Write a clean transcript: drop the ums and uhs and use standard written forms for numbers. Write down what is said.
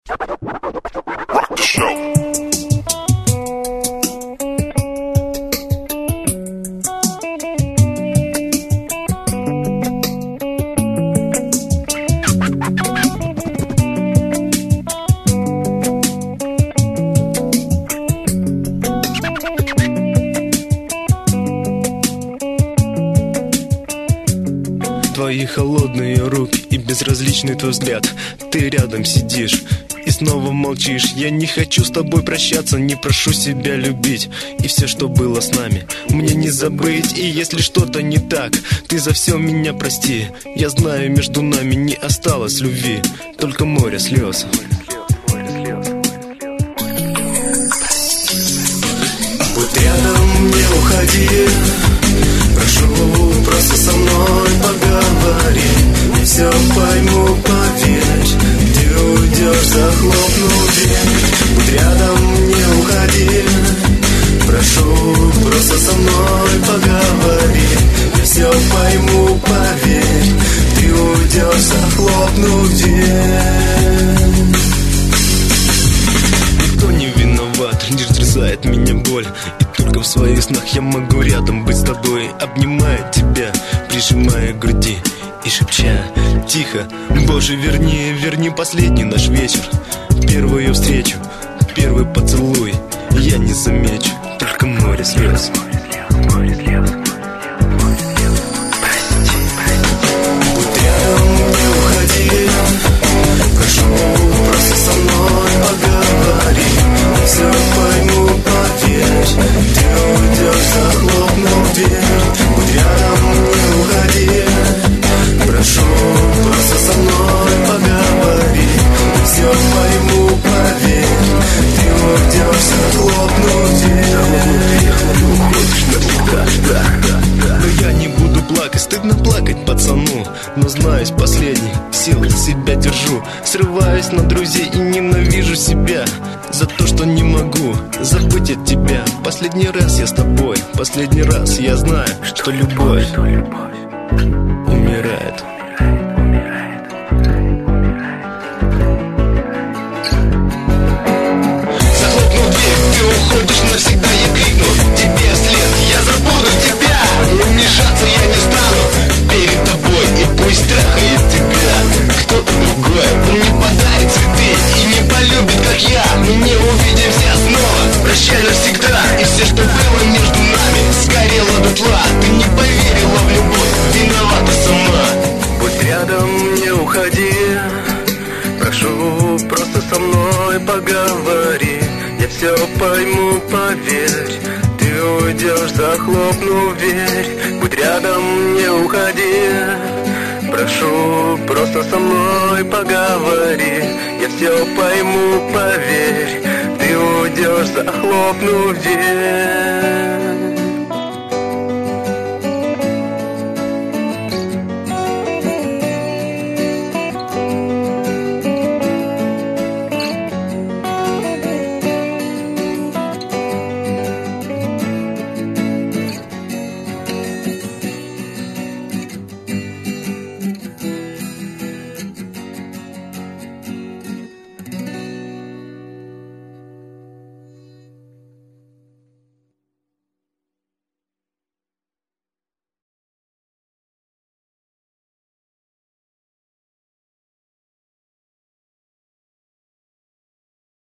Твои холодные руки и безразличный твой взгляд. Ты рядом сидишь и снова молчишь. Я не хочу с тобой прощаться, не прошу себя любить. И все, что было с нами, мне не забыть. И если что-то не так, ты за все меня прости. Я знаю, между нами не осталось любви, только море слез. Будь рядом, не уходи. Прошу, просто со мной поговори. Я все пойму, поверь. Ты уйдешь, захлопнув дверь. Будь рядом, не уходи. Прошу, просто со мной поговори. Я все пойму, поверь. Ты уйдешь, захлопнув дверь. Никто не виноват, лишь терзает меня боль. И только в своих снах я могу рядом быть с тобой, обнимая тебя, прижимая к груди и шепча тихо: Боже, верни последний наш вечер, первую встречу, первый поцелуй. Я не замечу, только море слез. Будь рядом, не уходи. Прошу, просто со мной поговори. Я все пойму, поверь. Ты уйдешь, захлопнув дверь. Будь рядом, не уходи. Прошу, просто со мной поговори. Я все пойму, поверь. Ты уйдешь, захлопнув дверь. Уходишь навсегда. Но я не буду плакать, стыдно плакать пацану. Но знаюсь, последний сил себя держу. Срываюсь на друзей и ненавижу себя за то, что не могу забыть от тебя. Последний раз я с тобой, последний раз я знаю, что любовь умирает. Захлопнув дверь, ты уходишь навсегда. Я крикну тебе вслед: я забуду тебя. Но вмешаться я не стану перед тобой. И пусть трахает тебя кто-то другой, он не подарит цветы и не полюбит, как я. Мы не увидимся снова, прощай навсегда. И все, что было между нами, сгорело дотла. Ты не поверила в любовь, виновата сама. Будь рядом, не уходи. Прошу, просто со мной поговори. Я все пойму, поверь. Ты уйдешь, захлопнув дверь. Будь рядом, не уходи. Прошу, просто со мной поговори. Я все пойму, поверь. Ты уйдешь, захлопнув дверь.